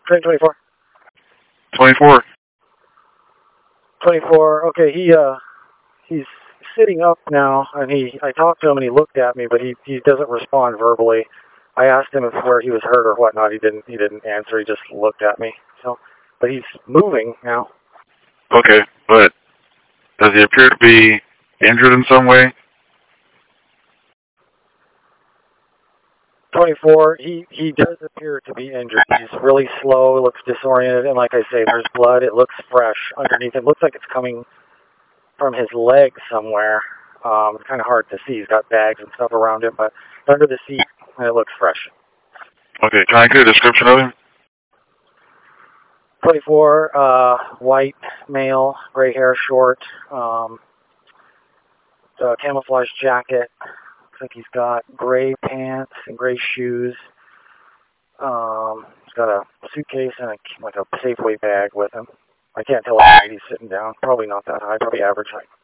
24. 24. 24. Okay, he's sitting up now, and I talked to him and he looked at me, but he doesn't respond verbally. I asked him where he was hurt or whatnot. He didn't answer. He just looked at me. So, but he's moving now. Okay, but does he appear to be injured in some way? 24. He does appear to be injured. He's really slow. Looks disoriented, and like I say, there's blood. It looks fresh underneath. It looks like it's coming from his leg somewhere. It's kind of hard to see. He's got bags and stuff around him, but under the seat, it looks fresh. Okay, can I get a description of him? 24, white, male, gray hair, short, camouflage jacket. Looks like he's got gray pants and gray shoes. He's got a suitcase and like a Safeway bag with him. I can't tell what height he's sitting down. Probably not that high, probably average height.